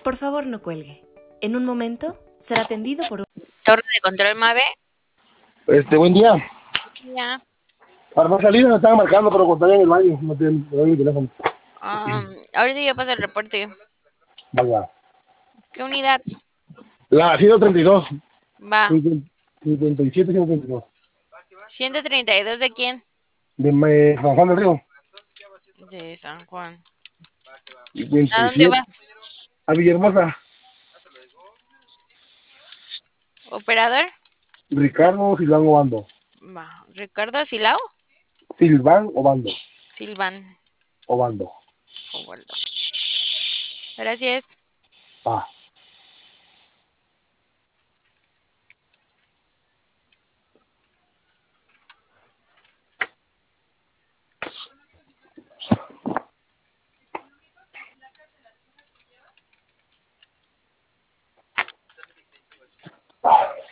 Por favor, no cuelgue. En un momento será atendido por un... Torre de control Mave. Buen día. Ya. Para no salir me estaban marcando, pero cuando estaba en el baño, no tengo mi teléfono. Ahorita ya pasa el reporte. Vaya. ¿Qué unidad? La 132. Va. 57, 132. 132 de quién? De San Juan del Río. De San Juan. ¿A dónde 57. va? A Villahermosa. ¿Operador? Ricardo Silván Obando. Va. ¿Ricardo Silao? Silván Obando. Silvan Obando. Ovaldo. Gracias. Ah.